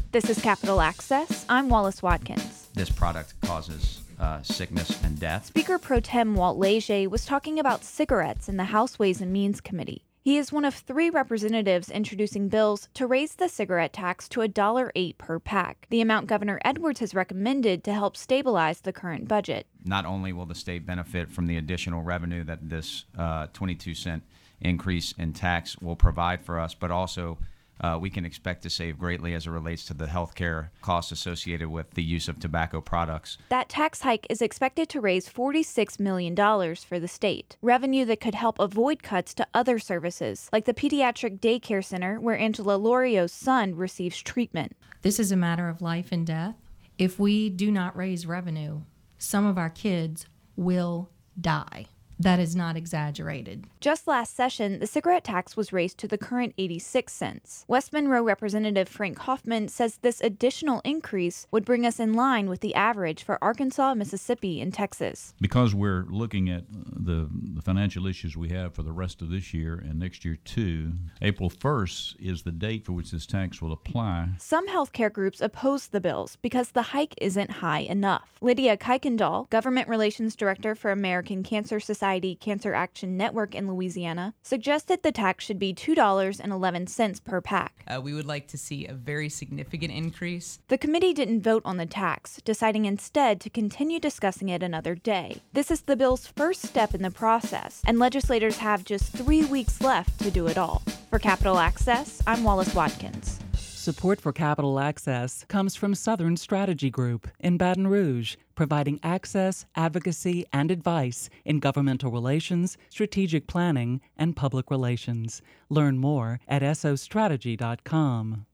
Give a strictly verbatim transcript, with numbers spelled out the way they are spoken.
This is Capital Access. I'm Wallace Watkins. This product causes uh, sickness and death. Speaker Pro Tem Walt Leger was talking about cigarettes in the House Ways and Means Committee. He is one of three representatives introducing bills to raise the cigarette tax to one dollar and eight cents per pack, the amount Governor Edwards has recommended to help stabilize the current budget. Not only will the state benefit from the additional revenue that this uh, twenty-two cent increase in tax will provide for us, but also Uh, we can expect to save greatly as it relates to the health care costs associated with the use of tobacco products. That tax hike is expected to raise forty-six million dollars for the state, revenue that could help avoid cuts to other services, like the pediatric daycare center where Angela Lorio's son receives treatment. This is a matter of life and death. If we do not raise revenue, some of our kids will die. That is not exaggerated. Just last session, the cigarette tax was raised to the current eighty-six cents. West Monroe Representative Frank Hoffman says this additional increase would bring us in line with the average for Arkansas, Mississippi, and Texas. Because we're looking at the, the financial issues we have for the rest of this year and next year too, April first is the date for which this tax will apply. Some healthcare groups oppose the bills because the hike isn't high enough. Lydia Kuykendall, Government Relations Director for American Cancer Society Cancer Action Network in Louisiana, suggested the tax should be two dollars and eleven cents per pack. Uh, we would like to see a very significant increase. The committee didn't vote on the tax, deciding instead to continue discussing it another day. This is the bill's first step in the process, and legislators have just three weeks left to do it all. For Capital Access, I'm Wallace Watkins. Support for Capital Access comes from Southern Strategy Group in Baton Rouge, providing access, advocacy, and advice in governmental relations, strategic planning, and public relations. Learn more at S O strategy dot com.